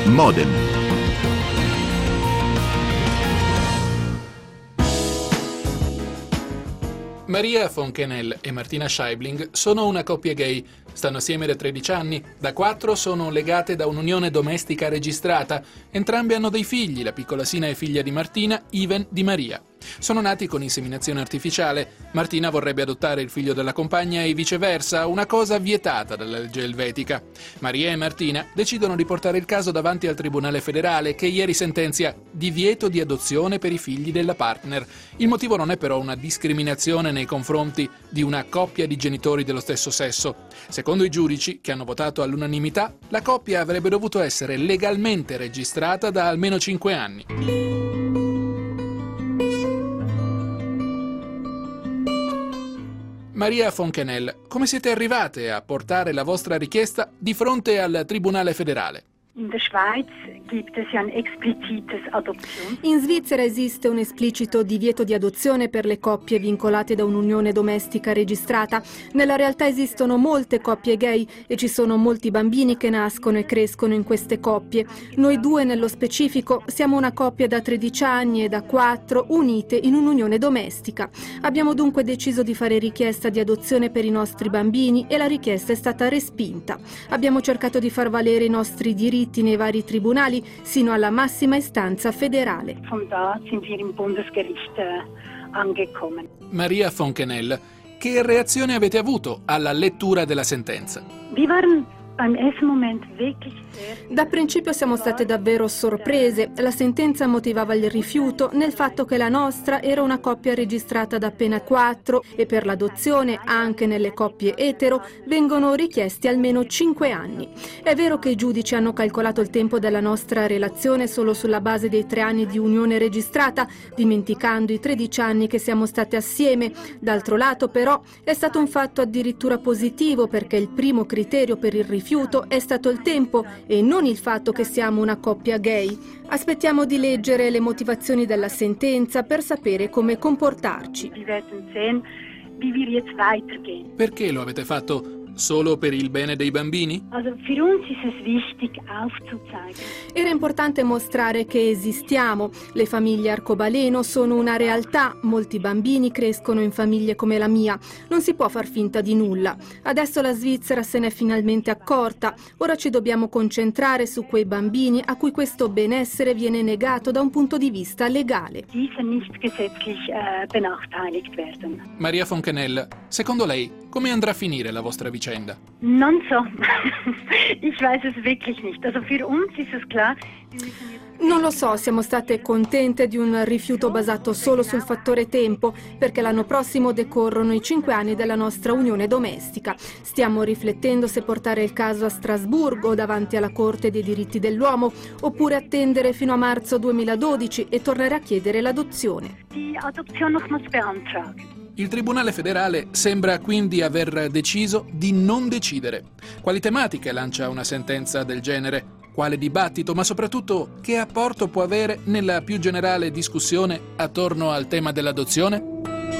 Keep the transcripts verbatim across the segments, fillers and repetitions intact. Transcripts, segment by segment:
Modem. Maria von Kenel e Martina Scheibling sono una coppia gay. Stanno assieme da tredici anni. Da quattro sono legate da un'unione domestica registrata. Entrambe hanno dei figli. La piccola Sina è figlia di Martina, Iven di Maria. Sono nati con inseminazione artificiale. Martina vorrebbe adottare il figlio della compagna e viceversa, una cosa vietata dalla legge elvetica. Maria e Martina decidono di portare il caso davanti al Tribunale federale, che ieri sentenzia divieto di adozione per i figli della partner. Il motivo non è però una discriminazione nei confronti di una coppia di genitori dello stesso sesso. Secondo i giudici, che hanno votato all'unanimità, la coppia avrebbe dovuto essere legalmente registrata da almeno cinque anni. Maria von Kenel, come siete arrivate a portare la vostra richiesta di fronte al Tribunale federale? In der Schweiz gibt es ja ein explizites Adoption. In Svizzera esiste un esplicito divieto di adozione per le coppie vincolate da un'unione domestica registrata. Nella realtà esistono molte coppie gay e ci sono molti bambini che nascono e crescono in queste coppie. Noi due nello specifico siamo una coppia da tredici anni e da quattro unite in un'unione domestica. Abbiamo dunque deciso di fare richiesta di adozione per i nostri bambini e la richiesta è stata respinta. Abbiamo cercato di far valere i nostri diritti nei vari tribunali sino alla massima istanza federale. Von da sind wir im Bundesgericht äh, angekommen. Maria von Kenel, che reazione avete avuto alla lettura della sentenza? Wir waren beim ersten Moment wirklich sehr... Da principio siamo state davvero sorprese. La sentenza motivava il rifiuto nel fatto che la nostra era una coppia registrata da appena quattro e per l'adozione, anche nelle coppie etero, vengono richiesti almeno cinque anni. È vero che i giudici hanno calcolato il tempo della nostra relazione solo sulla base dei tre anni di unione registrata, dimenticando i tredici anni che siamo state assieme. D'altro lato, però, è stato un fatto addirittura positivo perché il primo criterio per il rifiuto è stato il tempo e non il fatto che siamo una coppia gay. Aspettiamo di leggere le motivazioni della sentenza per sapere come comportarci. Wir werden sehen, wie wir jetzt weitergehen. Perché lo avete fatto? Solo per il bene dei bambini? Also für uns ist es wichtig aufzuzeigen. Era importante mostrare che esistiamo. Le famiglie arcobaleno sono una realtà. Molti bambini crescono in famiglie come la mia. Non si può far finta di nulla. Adesso la Svizzera se n'è finalmente accorta. Ora ci dobbiamo concentrare su quei bambini a cui questo benessere viene negato da un punto di vista legale. Diese nicht gesetzlich äh, benachteiligt werden. Maria von Kenel, secondo lei come andrà a finire la vostra vicenda? Non so. Ich weiß es wirklich nicht. Also für uns ist es klar, wir müssen jetzt... Non lo so, siamo state contente di un rifiuto basato solo sul fattore tempo, perché l'anno prossimo decorrono i cinque anni della nostra unione domestica. Stiamo riflettendo se portare il caso a Strasburgo davanti alla Corte dei diritti dell'uomo, oppure attendere fino a marzo duemiladodici e tornare a chiedere l'adozione. Die Adoption nochmals beantragen. Il Tribunale federale sembra quindi aver deciso di non decidere. Quali tematiche lancia una sentenza del genere? Quale dibattito, ma soprattutto che apporto può avere nella più generale discussione attorno al tema dell'adozione?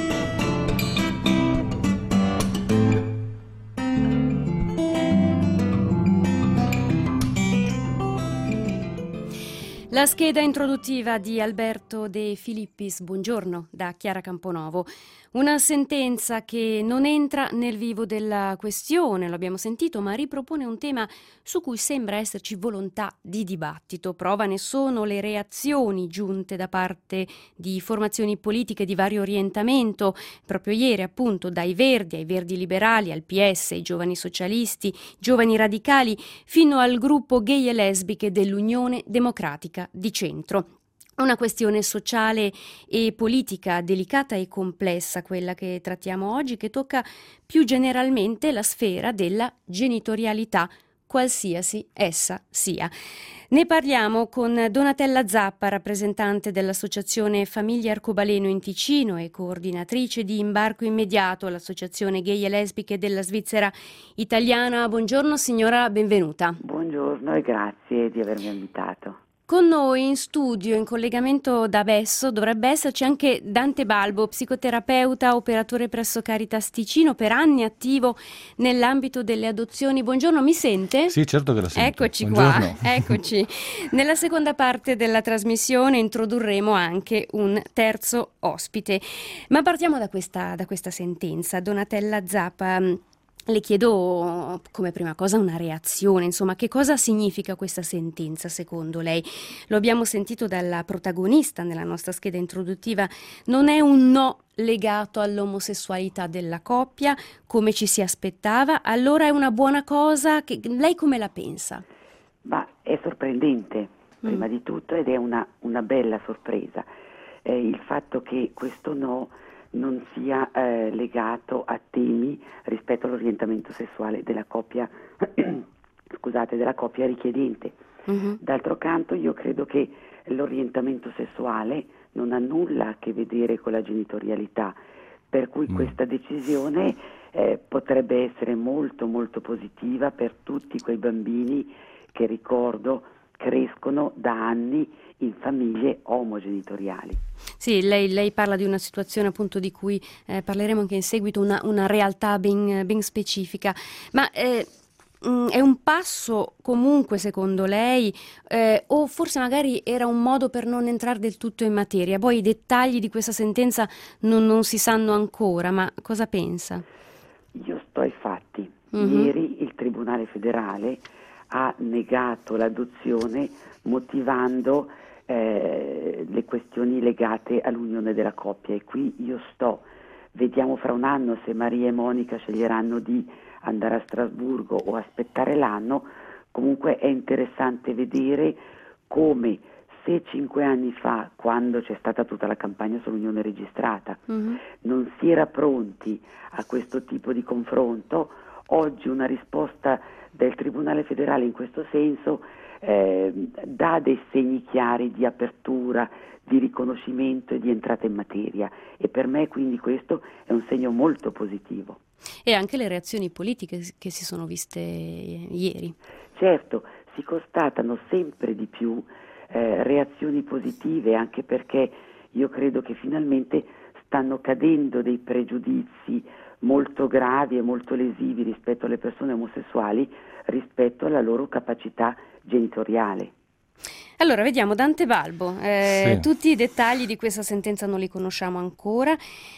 La scheda introduttiva di Alberto De Filippis, buongiorno, da Chiara Camponovo. Una sentenza che non entra nel vivo della questione, lo abbiamo sentito, ma ripropone un tema su cui sembra esserci volontà di dibattito. Prova ne sono le reazioni giunte da parte di formazioni politiche di vario orientamento, proprio ieri appunto dai Verdi ai Verdi Liberali, al P S, ai Giovani Socialisti, Giovani Radicali, fino al gruppo gay e lesbiche dell'Unione Democratica di Centro. Una questione sociale e politica delicata e complessa, quella che trattiamo oggi, che tocca più generalmente la sfera della genitorialità, qualsiasi essa sia. Ne parliamo con Donatella Zappa, rappresentante dell'Associazione Famiglie Arcobaleno in Ticino e coordinatrice di Imbarco Immediato, l'Associazione Gay e Lesbiche della Svizzera Italiana. Buongiorno signora, benvenuta. Buongiorno e grazie di avermi invitato. Con noi in studio, in collegamento da Besso, dovrebbe esserci anche Dante Balbo, psicoterapeuta, operatore presso Caritas Ticino, per anni attivo nell'ambito delle adozioni. Buongiorno, mi sente? Sì, certo che la sento. Eccoci Buongiorno. qua, eccoci. Nella seconda parte della trasmissione introdurremo anche un terzo ospite. Ma partiamo da questa, da questa sentenza. Donatella Zappa, le chiedo come prima cosa una reazione, insomma, che cosa significa questa sentenza secondo lei? Lo abbiamo sentito dalla protagonista nella nostra scheda introduttiva, non è un no legato all'omosessualità della coppia come ci si aspettava, allora è una buona cosa? Che, lei come la pensa? Ma è sorprendente, prima mm. di tutto, ed è una, una bella sorpresa, eh, il fatto che questo no non sia eh, legato a temi rispetto all'orientamento sessuale della coppia scusate, della coppia richiedente. Uh-huh. D'altro canto io credo che l'orientamento sessuale non ha nulla a che vedere con la genitorialità, per cui mm. questa decisione eh, potrebbe essere molto molto positiva per tutti quei bambini che, ricordo, crescono da anni in famiglie omogenitoriali. Sì, lei, lei parla di una situazione appunto di cui eh, parleremo anche in seguito, una, una realtà ben, ben specifica, ma eh, mh, è un passo comunque secondo lei eh, o forse magari era un modo per non entrare del tutto in materia? Poi i dettagli di questa sentenza non, non si sanno ancora, ma cosa pensa? Io sto ai fatti. Mm-hmm. Ieri il Tribunale federale ha negato l'adozione motivando eh, le questioni legate all'unione della coppia, e qui io sto, vediamo fra un anno se Maria e Monica sceglieranno di andare a Strasburgo o aspettare l'anno. Comunque è interessante vedere come, se cinque anni fa, quando c'è stata tutta la campagna sull'unione registrata, mm-hmm. non si era pronti a questo tipo di confronto, oggi una risposta del Tribunale federale in questo senso eh, dà dei segni chiari di apertura, di riconoscimento e di entrata in materia, e per me quindi questo è un segno molto positivo. E anche le reazioni politiche che si sono viste ieri. Certo, si constatano sempre di più eh, reazioni positive, anche perché io credo che finalmente stanno cadendo dei pregiudizi molto gravi e molto lesivi rispetto alle persone omosessuali, rispetto alla loro capacità genitoriale. Allora, vediamo Dante Balbo, eh, sì. Tutti i dettagli di questa sentenza non li conosciamo ancora,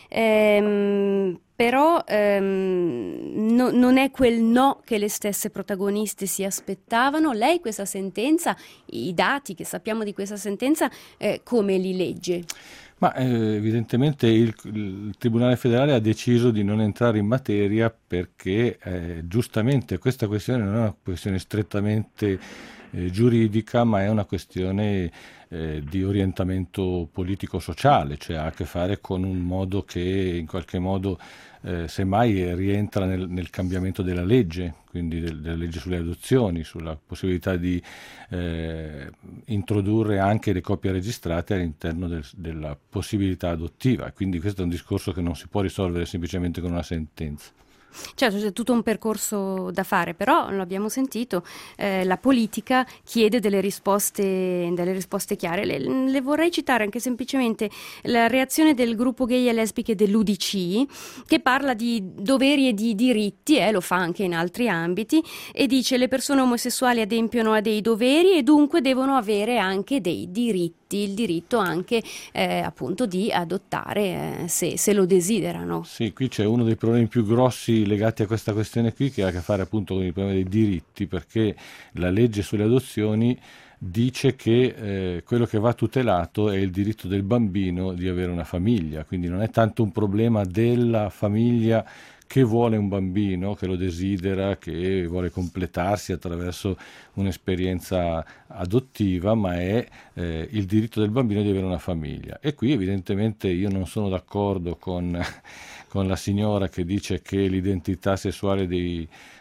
ehm, però ehm, no, non è quel no che le stesse protagoniste si aspettavano. Lei questa sentenza, i dati che sappiamo di questa sentenza, eh, come li legge? Ma eh, evidentemente il, il Tribunale federale ha deciso di non entrare in materia perché eh, giustamente questa questione non è una questione strettamente eh, giuridica, ma è una questione eh, di orientamento politico-sociale, cioè ha a che fare con un modo che in qualche modo eh, semmai rientra nel, nel cambiamento della legge, quindi del, della legge sulle adozioni, sulla possibilità di eh, introdurre anche le coppie registrate all'interno del, della possibilità adottiva. Quindi questo è un discorso che non si può risolvere semplicemente con una sentenza. Certo, c'è tutto un percorso da fare, però lo abbiamo sentito, eh, la politica chiede delle risposte, delle risposte chiare. Le, le vorrei citare anche semplicemente la reazione del gruppo gay e lesbiche dell'U D C, che parla di doveri e di diritti, eh, lo fa anche in altri ambiti, e dice: le persone omosessuali adempiono a dei doveri e dunque devono avere anche dei diritti, il diritto anche eh, appunto di adottare eh, se, se lo desiderano. Sì, qui c'è uno dei problemi più grossi legati a questa questione qui, che ha a che fare appunto con il problema dei diritti, perché la legge sulle adozioni dice che eh, quello che va tutelato è il diritto del bambino di avere una famiglia, quindi non è tanto un problema della famiglia che vuole un bambino, che lo desidera, che vuole completarsi attraverso un'esperienza adottiva, ma è eh, il diritto del bambino di avere una famiglia. E qui evidentemente io non sono d'accordo con, con la signora che dice che l'identità sessuale dei,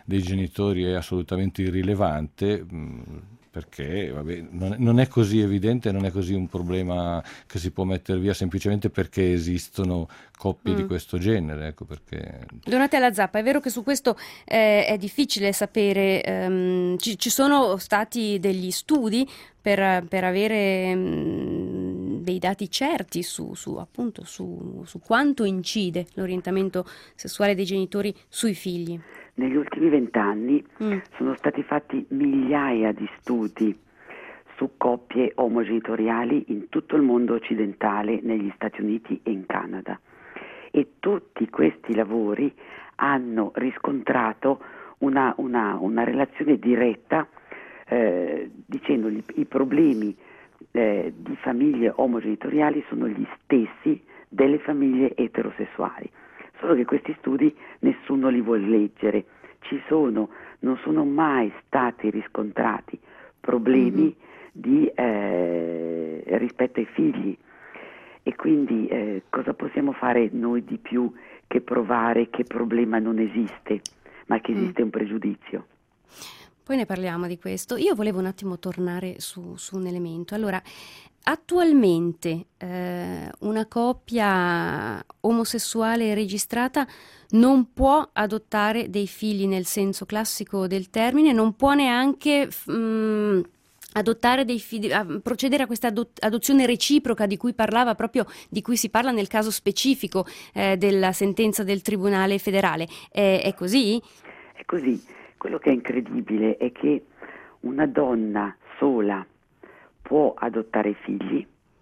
dei genitori è assolutamente irrilevante, mh, perché vabbè, non, non è così evidente, non è così un problema che si può mettere via semplicemente perché esistono coppie mm. di questo genere. Ecco perché... Donatella Zappa, è vero che su questo eh, è difficile sapere, ehm, ci, ci sono stati degli studi per, per avere mh, dei dati certi su, su, appunto, su, su quanto incide l'orientamento sessuale dei genitori sui figli? Negli ultimi vent'anni mm. sono stati fatti migliaia di studi su coppie omogenitoriali in tutto il mondo occidentale, negli Stati Uniti e in Canada. E tutti questi lavori hanno riscontrato una, una, una relazione diretta, eh, dicendo gli, i problemi eh, di famiglie omogenitoriali sono gli stessi delle famiglie eterosessuali. Solo che questi studi nessuno li vuole leggere, ci sono, non sono mai stati riscontrati problemi mm-hmm. di, eh, rispetto ai figli, e quindi eh, cosa possiamo fare noi di più che provare che il problema non esiste, ma che esiste mm. un pregiudizio. Poi ne parliamo di questo. Io volevo un attimo tornare su, su un elemento. Allora, attualmente eh, una coppia omosessuale registrata non può adottare dei figli nel senso classico del termine, non può neanche mh, adottare dei figli, a procedere a questa adot- adozione reciproca di cui parlava, proprio di cui si parla nel caso specifico eh, della sentenza del Tribunale federale. È, è così? È così. Quello che è incredibile è che una donna sola può adottare figli,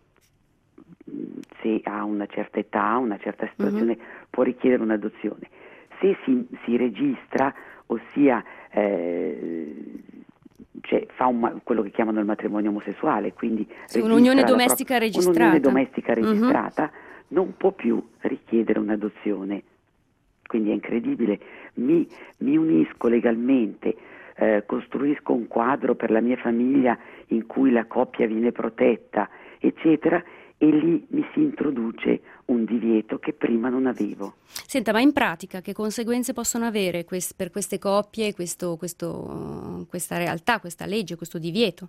se ha una certa età, una certa situazione, uh-huh. può richiedere un'adozione. Se si, si registra, ossia eh, cioè fa un, quello che chiamano il matrimonio omosessuale, quindi sì, un'unione domestica pro- registrata, un'unione domestica registrata uh-huh. non può più richiedere un'adozione. Quindi è incredibile, mi, mi unisco legalmente, eh, costruisco un quadro per la mia famiglia in cui la coppia viene protetta, eccetera, e lì mi si introduce un divieto che prima non avevo. Senta, ma in pratica che conseguenze possono avere quest- per queste coppie, questo, questo, questa realtà, questa legge, questo divieto?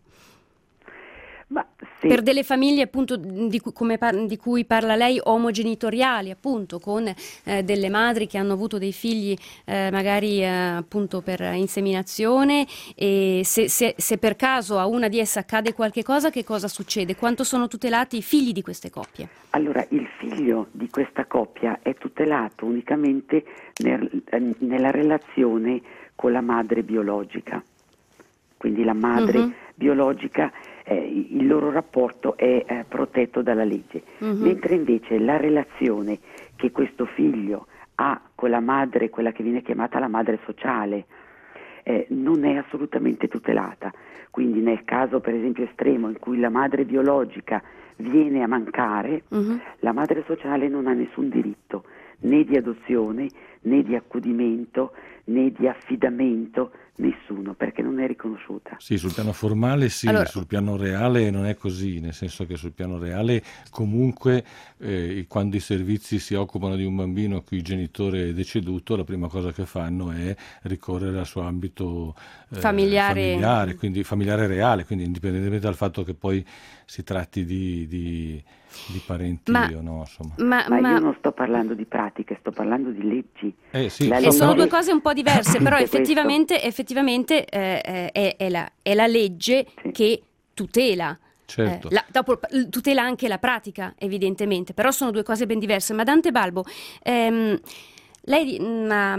Ma se... Per delle famiglie appunto di, cu- come par- di cui parla lei, omogenitoriali, appunto, con eh, delle madri che hanno avuto dei figli eh, magari eh, appunto per inseminazione, e se, se, se per caso a una di esse accade qualche cosa, che cosa succede? Quanto sono tutelati i figli di queste coppie? Allora, il figlio di questa coppia è tutelato unicamente nel, nella relazione con la madre biologica, quindi la madre uh-huh. biologica, eh, il loro rapporto è eh, protetto dalla legge, uh-huh. mentre invece la relazione che questo figlio ha con la madre, quella che viene chiamata la madre sociale, eh, non è assolutamente tutelata. Quindi nel caso per esempio estremo in cui la madre biologica viene a mancare, uh-huh. la madre sociale non ha nessun diritto né di adozione, né di accudimento, né di affidamento, nessuno, perché non è riconosciuta. Sì, sul piano formale sì, allora... sul piano reale non è così, nel senso che sul piano reale comunque eh, quando i servizi si occupano di un bambino a cui il genitore è deceduto, la prima cosa che fanno è ricorrere al suo ambito eh, familiare. familiare, quindi familiare reale, quindi indipendentemente dal fatto che poi si tratti di, di, di parenti ma, o no, insomma. Ma, ma, ma io non sto parlando di pratiche, sto parlando di leggi. Eh, sì, la e legge... sono due cose un po' diverse, però effettivamente, questo. effettivamente eh, è, è, la, è la legge sì. che tutela. Certo. Eh, la, dopo, tutela anche la pratica, evidentemente, però sono due cose ben diverse. Ma Dante Balbo, ehm, lei mh, ha,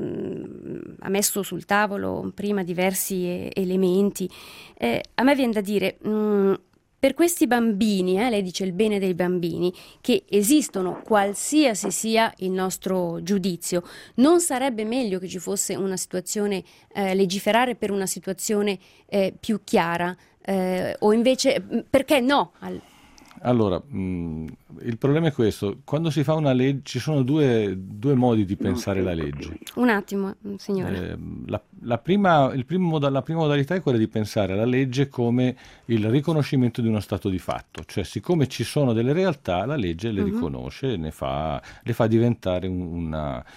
mh, ha messo sul tavolo prima diversi eh, elementi. Eh, a me viene da dire, mh, per questi bambini, eh, lei dice il bene dei bambini, che esistono qualsiasi sia il nostro giudizio, non sarebbe meglio che ci fosse una situazione, eh, legiferare per una situazione eh, più chiara? Eh, o invece, perché no? Al... Allora, mh, il problema è questo, quando si fa una legge ci sono due, due modi di pensare la legge. Un attimo, signore. Eh, la, la, prima, il primo moda, la prima modalità è quella di pensare alla legge come il riconoscimento di uno stato di fatto, cioè siccome ci sono delle realtà la legge le uh-huh. riconosce e ne fa, le fa diventare un, una...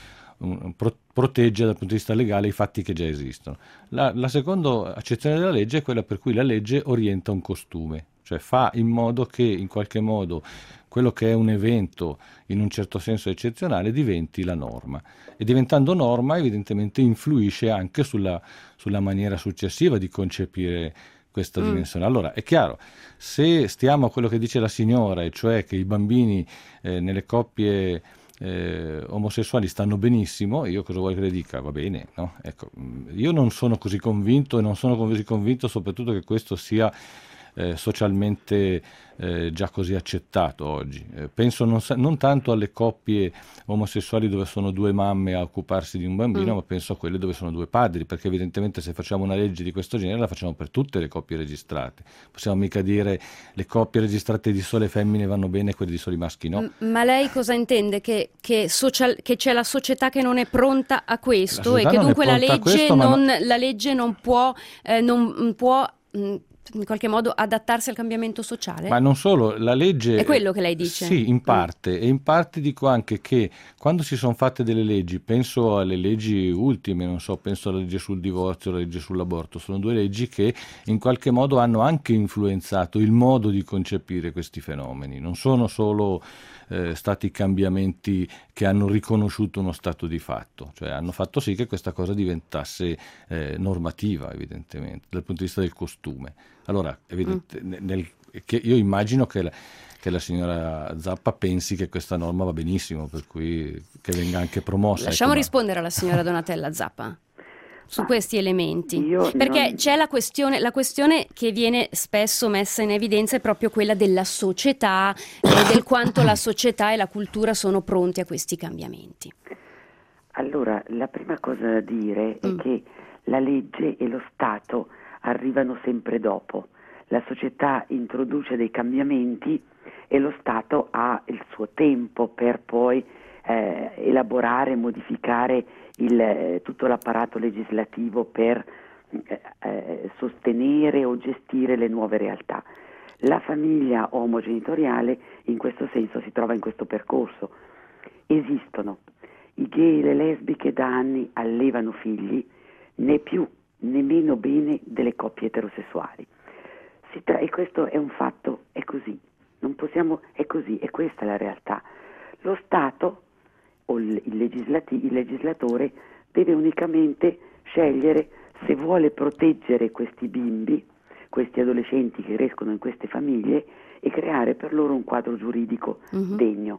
un, pro, protegge dal punto di vista legale i fatti che già esistono. La, la seconda accezione della legge è quella per cui la legge orienta un costume, cioè fa in modo che in qualche modo quello che è un evento in un certo senso eccezionale diventi la norma, e diventando norma evidentemente influisce anche sulla, sulla maniera successiva di concepire questa mm. dimensione. Allora è chiaro, se stiamo a quello che dice la signora, e cioè che i bambini eh, nelle coppie eh, omosessuali stanno benissimo, io cosa vuoi che le dica? Va bene, no? Ecco, io non sono così convinto, e non sono così convinto soprattutto che questo sia Eh, socialmente eh, già così accettato oggi. Eh, penso non, non tanto alle coppie omosessuali dove sono due mamme a occuparsi di un bambino, mm. ma penso a quelle dove sono due padri, perché evidentemente se facciamo una legge di questo genere la facciamo per tutte le coppie registrate. Possiamo mica dire le coppie registrate di sole femmine vanno bene e quelle di soli maschi no. M- ma lei cosa intende? Che, che, social, che c'è la società che non è pronta a questo, e che dunque la legge, questo, non, no... la legge non può, eh, non può mh, in qualche modo adattarsi al cambiamento sociale? Ma non solo, la legge... È quello che lei dice? Sì, in parte, mm. e in parte dico anche che quando si sono fatte delle leggi, penso alle leggi ultime, non so, penso alla legge sul divorzio, alla legge sull'aborto, sono due leggi che in qualche modo hanno anche influenzato il modo di concepire questi fenomeni, non sono solo eh, stati cambiamenti che hanno riconosciuto uno stato di fatto, cioè hanno fatto sì che questa cosa diventasse eh, normativa, evidentemente, dal punto di vista del costume. Allora, evidente, mm. nel, che io immagino che la, che la signora Zappa pensi che questa norma va benissimo, per cui che venga anche promossa. Lasciamo ecco, rispondere alla signora Donatella Zappa su questi elementi, perché non... c'è la questione, la questione che viene spesso messa in evidenza è proprio quella della società e del quanto la società e la cultura sono pronti a questi cambiamenti. Allora, la prima cosa da dire mm. è che la legge e lo Stato arrivano sempre dopo. La società introduce dei cambiamenti e lo Stato ha il suo tempo per poi eh, elaborare, modificare il, eh, tutto l'apparato legislativo per eh, eh, sostenere o gestire le nuove realtà. La famiglia omogenitoriale in questo senso si trova in questo percorso. Esistono i gay e le lesbiche da anni allevano figli, né più né meno bene delle coppie eterosessuali. Si tra- e questo è un fatto, è così, non possiamo, è così, è questa la realtà. Lo Stato o il, il, legislati- il legislatore deve unicamente scegliere se vuole proteggere questi bimbi, questi adolescenti che crescono in queste famiglie, e creare per loro un quadro giuridico uh-huh. degno.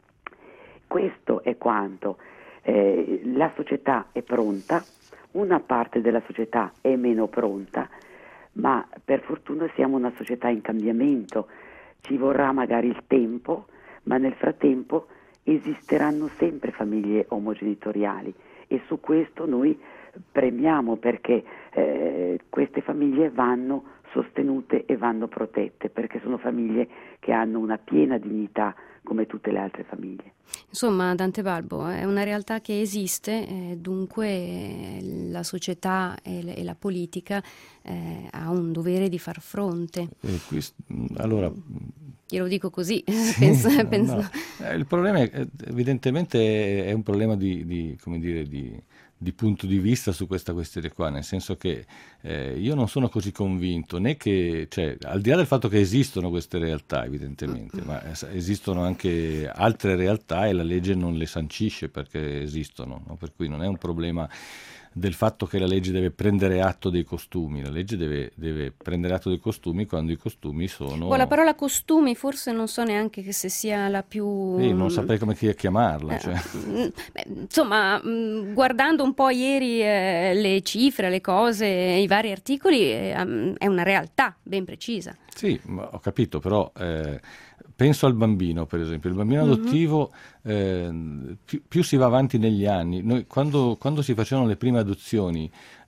Questo è quanto. Eh, la società è pronta, una parte della società è meno pronta, ma per fortuna siamo una società in cambiamento, ci vorrà magari il tempo, ma nel frattempo esisteranno sempre famiglie omogenitoriali, e su questo noi premiamo, perché eh, queste famiglie vanno sostenute e vanno protette, perché sono famiglie che hanno una piena dignità come tutte le altre famiglie. Insomma, Dante Balbo, è una realtà che esiste, eh, dunque eh, la società e, le, e la politica eh, ha un dovere di far fronte. Eh, questo, allora, io lo dico così, sì, penso, no, penso... No. Eh, il problema è, evidentemente è un problema di, di come dire, di di punto di vista su questa questione qua, nel senso che eh, io non sono così convinto, né che, cioè, al di là del fatto che esistono queste realtà evidentemente, ma esistono anche altre realtà e la legge non le sancisce perché esistono, no? Per cui non è un problema del fatto che la legge deve prendere atto dei costumi, la legge deve, deve prendere atto dei costumi quando i costumi sono... Oh, la parola costumi forse non so neanche che se sia la più... Sì, non saprei come chiamarla. Eh, cioè. beh, insomma, guardando un po' ieri eh, le cifre, le cose, i vari articoli, eh, è una realtà ben precisa. Sì, ho capito, però... Eh, penso al bambino, per esempio. Il bambino adottivo, mm-hmm. eh, più, più si va avanti negli anni. Noi, quando, quando si facevano le prime adozioni,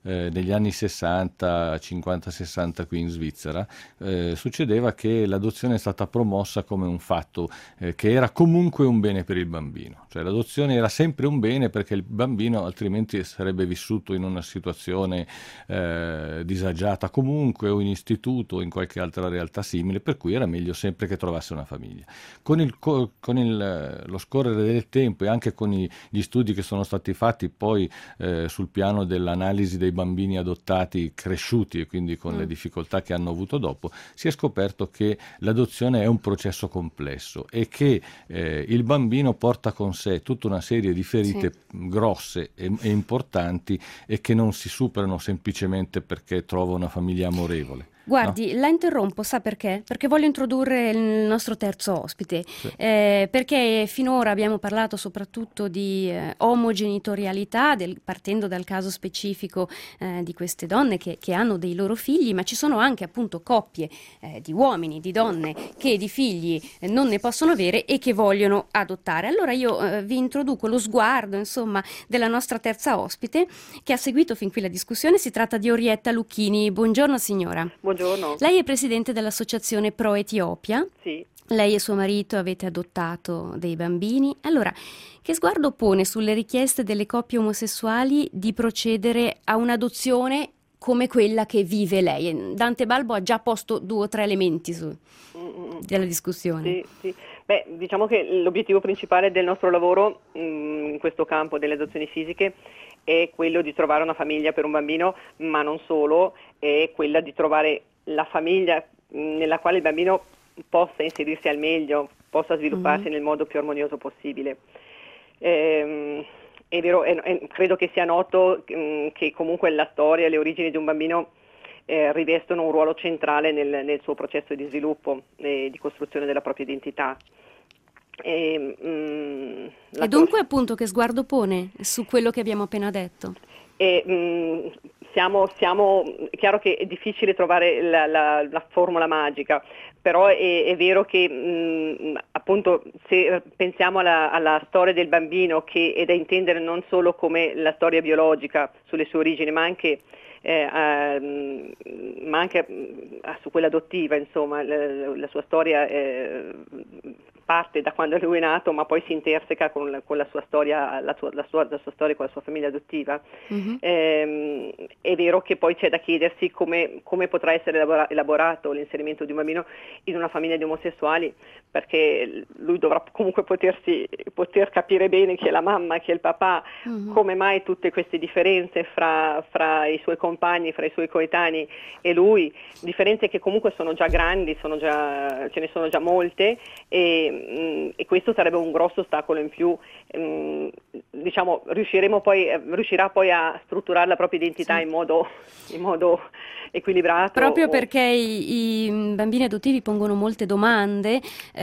eh, negli anni sessanta, cinquanta sessanta qui in Svizzera, eh, succedeva che l'adozione è stata promossa come un fatto eh, che era comunque un bene per il bambino, cioè l'adozione era sempre un bene perché il bambino altrimenti sarebbe vissuto in una situazione eh, disagiata comunque, o in istituto o in qualche altra realtà simile, per cui era meglio sempre che trovasse una famiglia. Con, il, con il, lo scorrere del tempo e anche con i, gli studi che sono stati fatti poi eh, sul piano dell'analisi dei bambini adottati cresciuti e quindi con mm. le difficoltà che hanno avuto dopo, si è scoperto che l'adozione è un processo complesso e che eh, il bambino porta con sé tutta una serie di ferite sì. grosse e, e importanti e che non si superano semplicemente perché trova una famiglia amorevole. Guardi, no? La interrompo, sa perché? Perché voglio introdurre il nostro terzo ospite, sì. eh, perché finora abbiamo parlato soprattutto di eh, omogenitorialità, del, partendo dal caso specifico eh, di queste donne che, che hanno dei loro figli, ma ci sono anche appunto coppie eh, di uomini, di donne che di figli eh, non ne possono avere e che vogliono adottare. Allora io eh, vi introduco lo sguardo, insomma, della nostra terza ospite che ha seguito fin qui la discussione. Si tratta di Orietta Lucchini. Buongiorno signora. Buongiorno. Lei è presidente dell'associazione Pro Etiopia. Sì. Lei e suo marito avete adottato dei bambini. Allora, che sguardo pone sulle richieste delle coppie omosessuali di procedere a un'adozione come quella che vive lei? Dante Balbo ha già posto due o tre elementi su, mm, della discussione. Sì, sì. Beh, diciamo che l'obiettivo principale del nostro lavoro mh, in questo campo delle adozioni fisiche è quello di trovare una famiglia per un bambino, ma non solo, è quella di trovare la famiglia nella quale il bambino possa inserirsi al meglio, possa svilupparsi mm-hmm. nel modo più armonioso possibile. Ehm, è vero, è, è, credo che sia noto mh, che comunque la storia e le origini di un bambino eh, rivestono un ruolo centrale nel, nel suo processo di sviluppo e di costruzione della propria identità. E, mh, e dunque appunto che sguardo pone su quello che abbiamo appena detto? E, mh, siamo, siamo, è chiaro che è difficile trovare la, la, la formula magica, però è, è vero che mh, appunto se pensiamo alla, alla storia del bambino, che è da intendere non solo come la storia biologica sulle sue origini, ma anche Eh, uh, ma anche uh, su quella adottiva, insomma, la, la sua storia eh, parte da quando lui è nato, ma poi si interseca con la, con la sua storia, la sua, la, sua, la sua storia con la sua famiglia adottiva. Mm-hmm. Eh, è vero che poi c'è da chiedersi come, come potrà essere elabora- elaborato l'inserimento di un bambino in una famiglia di omosessuali, perché lui dovrà comunque potersi, poter capire bene chi è la mamma, chi è il papà, mm-hmm. come mai tutte queste differenze fra, fra i suoi compagni, fra i suoi coetanei e lui, differenze che comunque sono già grandi, sono già, ce ne sono già molte, e, mh, e questo sarebbe un grosso ostacolo in più. Mh, diciamo, riusciremo poi, riuscirà poi a strutturare la propria identità sì. in modo, in modo equilibrato. Proprio o... perché i, i bambini adottivi pongono molte domande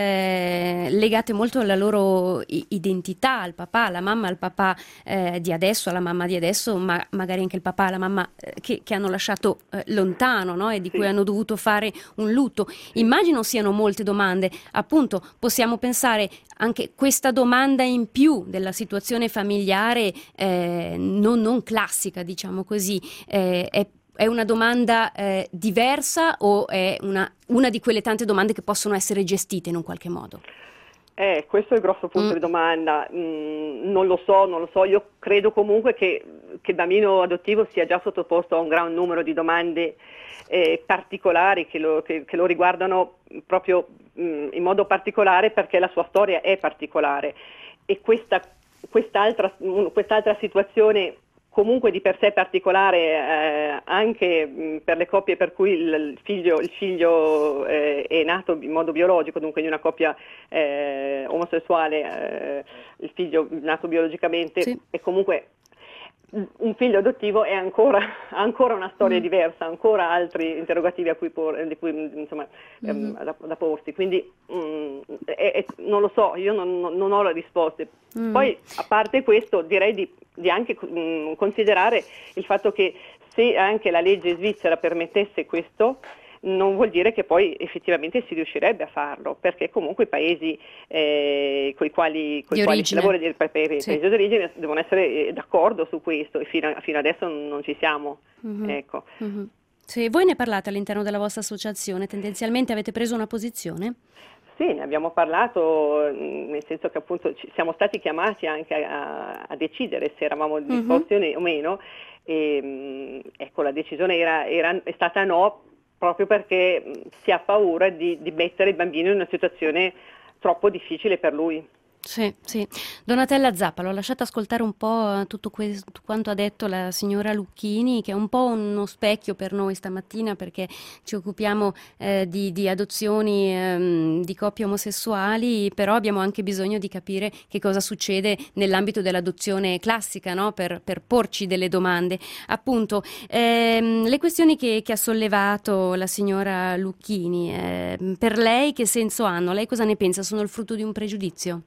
eh, legate molto alla loro identità, al papà, alla mamma, al papà eh, di adesso, alla mamma di adesso, ma magari anche il papà, la mamma eh, che, che hanno lasciato eh, lontano, no? E di sì. cui hanno dovuto fare un lutto. Immagino siano molte domande. Appunto, possiamo pensare anche questa domanda in più della situazione familiare eh, non, non classica, diciamo così, eh, è È una domanda eh, diversa o è una, una di quelle tante domande che possono essere gestite in un qualche modo? Eh, questo è il grosso punto mm. di domanda. Mm, non lo so, non lo so. Io credo comunque che, che il bambino adottivo sia già sottoposto a un gran numero di domande eh, particolari che lo, che, che lo riguardano proprio mm, in modo particolare, perché la sua storia è particolare. E questa, quest'altra, quest'altra situazione comunque di per sé particolare eh, anche mh, per le coppie per cui il figlio, il figlio eh, è nato in modo biologico, dunque di una coppia eh, omosessuale, eh, il figlio nato biologicamente, sì. è comunque un figlio adottivo, è ancora, ancora una storia mm. diversa, ancora altri interrogativi a cui, por, di cui insomma, mm-hmm. ehm, da, da porsi, quindi mh, è, è, non lo so, io non, non ho le risposte. Mm. Poi a parte questo direi di, di anche mh, considerare il fatto che se anche la legge svizzera permettesse questo, non vuol dire che poi effettivamente si riuscirebbe a farlo, perché comunque i paesi eh, con i quali, coi quali si lavora, i paesi sì. d'origine, devono essere d'accordo su questo, e fino, a, fino adesso non ci siamo. Mm-hmm. Ecco. Mm-hmm. Sì, voi ne parlate all'interno della vostra associazione, tendenzialmente avete preso una posizione? Sì, ne abbiamo parlato, nel senso che appunto ci siamo stati chiamati anche a, a decidere se eravamo disposti uh-huh. o meno, e ecco, la decisione era, era, è stata no, proprio perché si ha paura di, di mettere il bambino in una situazione troppo difficile per lui. Sì, sì. Donatella Zappa, l'ho lasciata ascoltare un po' tutto questo, quanto ha detto la signora Lucchini, che è un po' uno specchio per noi stamattina, perché ci occupiamo eh, di, di adozioni ehm, di coppie omosessuali, però abbiamo anche bisogno di capire che cosa succede nell'ambito dell'adozione classica, no? per, per porci delle domande. Appunto, ehm, le questioni che, che ha sollevato la signora Lucchini, eh, per lei che senso hanno? Lei cosa ne pensa? Sono il frutto di un pregiudizio?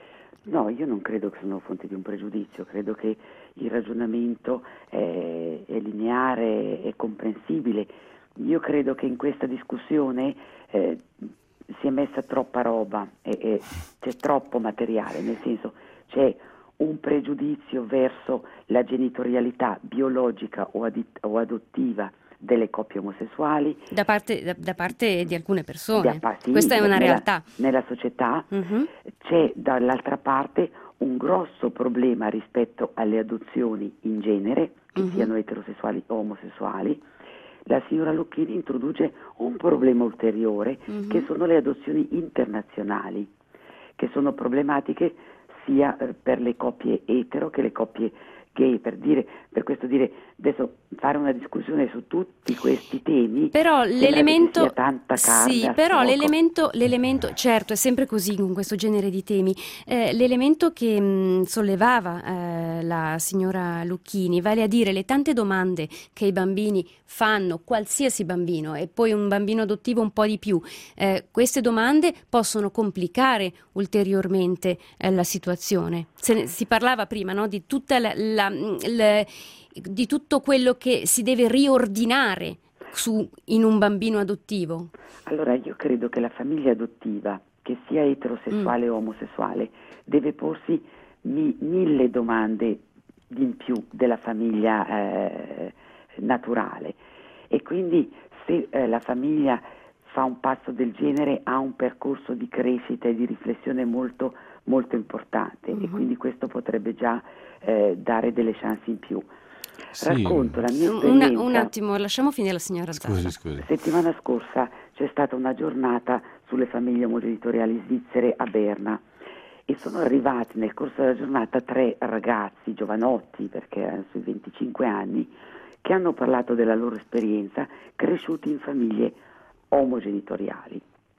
No, io non credo che siano fonti di un pregiudizio, credo che il ragionamento è, è lineare, è comprensibile. Io credo che in questa discussione eh, si è messa troppa roba, e, e c'è troppo materiale, nel senso c'è un pregiudizio verso la genitorialità biologica o, adit- o adottiva delle coppie omosessuali da parte, da, da parte di alcune persone. Da, sì, questa è una nella, realtà nella società. Uh-huh. C'è dall'altra parte un grosso problema rispetto alle adozioni in genere, che uh-huh. siano eterosessuali o omosessuali. La signora Lucchini introduce un problema ulteriore, uh-huh. che sono le adozioni internazionali, che sono problematiche sia eh, per le coppie etero che le coppie gay, per dire, per questo dire, adesso fare una discussione su tutti questi temi, però l'elemento sia tanta carne sì, a però fuoco. l'elemento, l'elemento certo è sempre così con questo genere di temi, eh, l'elemento che mh, sollevava eh, la signora Lucchini, vale a dire le tante domande che i bambini fanno, qualsiasi bambino, e poi un bambino adottivo un po' di più, eh, queste domande possono complicare ulteriormente eh, la situazione. Se ne, si parlava prima, no, di tutta la, la La, la, di tutto quello che si deve riordinare su, in un bambino adottivo? Allora, io credo che la famiglia adottiva, che sia eterosessuale mm. o omosessuale, deve porsi mi, mille domande in più della famiglia eh, naturale, e quindi se eh, la famiglia fa un passo del genere ha un percorso di crescita e di riflessione molto, molto importante, mm-hmm. e quindi questo potrebbe già Eh, dare delle chance in più. Sì. Racconto la mia esperienza. Una, un attimo, lasciamo finire la signora Zappa. Scusi, scusi. Settimana scorsa c'è stata una giornata sulle famiglie omogenitoriali svizzere a Berna, e sono arrivati nel corso della giornata tre ragazzi giovanotti, perché erano sui venticinque anni, che hanno parlato della loro esperienza cresciuti in famiglie omogenitoriali,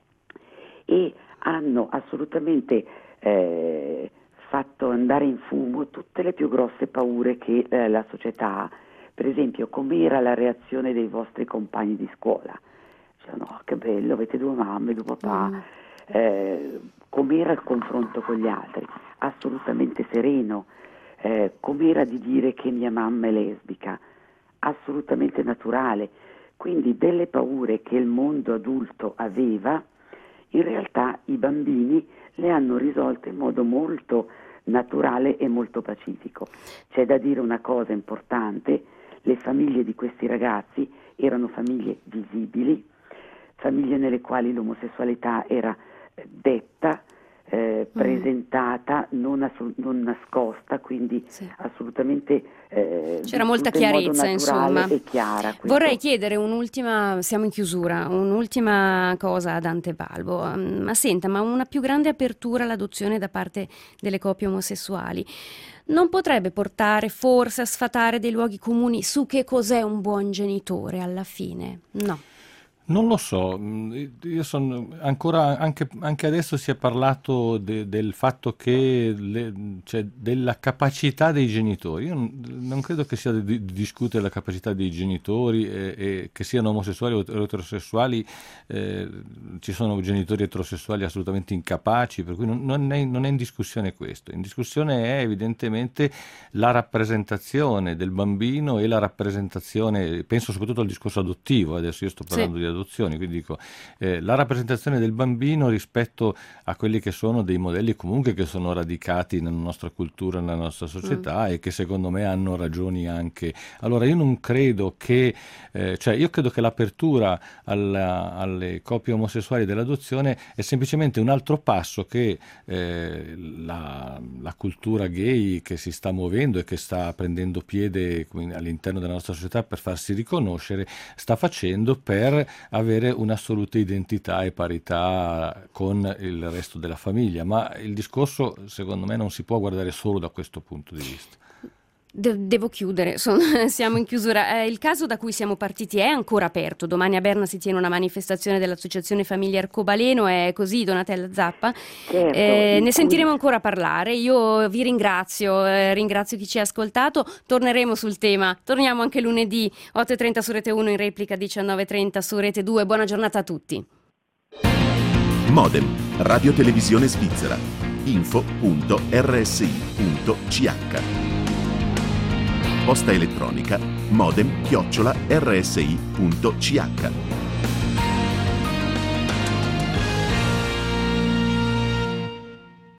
e hanno assolutamente eh, fatto andare in fumo tutte le più grosse paure che eh, la società ha. Per esempio, com'era la reazione dei vostri compagni di scuola? Cioè, no, che bello, avete due mamme, due papà. Mm. Eh, com'era il confronto con gli altri? Assolutamente sereno. Eh, com'era di dire che mia mamma è lesbica? Assolutamente naturale. Quindi delle paure che il mondo adulto aveva, in realtà i bambini le hanno risolte in modo molto naturale e molto pacifico. C'è da dire una cosa importante: le famiglie di questi ragazzi erano famiglie visibili, famiglie nelle quali l'omosessualità era detta, eh, presentata, mm. non, assu- non nascosta, quindi sì. assolutamente eh, c'era molta chiarezza, in insomma. E chiara. Questo. Vorrei chiedere un'ultima, siamo in chiusura, un'ultima cosa a Dante Balbo. Ma senta, ma una più grande apertura all'adozione da parte delle coppie omosessuali non potrebbe portare forse a sfatare dei luoghi comuni su che cos'è un buon genitore alla fine? No. Non lo so, io sono ancora, anche, anche adesso si è parlato de, del fatto che le, cioè della capacità dei genitori. Io non, non credo che sia di, di discutere la capacità dei genitori, e, e che siano omosessuali o eterosessuali. Eh, ci sono genitori eterosessuali assolutamente incapaci, per cui non, non, è, non è in discussione questo. In discussione è evidentemente la rappresentazione del bambino e la rappresentazione, penso soprattutto al discorso adottivo, adesso io sto parlando sì. di adozione, adozioni. Quindi dico, eh, la rappresentazione del bambino rispetto a quelli che sono dei modelli comunque che sono radicati nella nostra cultura, nella nostra società, mm. e che secondo me hanno ragioni anche. Allora io non credo che, eh, cioè io credo che l'apertura alla, alle coppie omosessuali dell'adozione è semplicemente un altro passo che eh, la, la cultura gay che si sta muovendo e che sta prendendo piede all'interno della nostra società per farsi riconoscere sta facendo per avere un'assoluta identità e parità con il resto della famiglia, ma il discorso secondo me non si può guardare solo da questo punto di vista. De- devo chiudere, Sono, siamo in chiusura. Eh, il caso da cui siamo partiti è ancora aperto. Domani a Berna si tiene una manifestazione dell'Associazione Famiglie Arcobaleno, è così, Donatella Zappa? Certo, eh, ne cui... sentiremo ancora parlare. Io vi ringrazio, eh, ringrazio chi ci ha ascoltato. Torneremo sul tema, torniamo anche lunedì otto e trenta su Rete uno, in replica diciannove e trenta su Rete due. Buona giornata a tutti. Modem, Radio Televisione Svizzera, info punto erre esse i punto ci acca. Posta elettronica modem chiocciola erre esse i punto ci acca.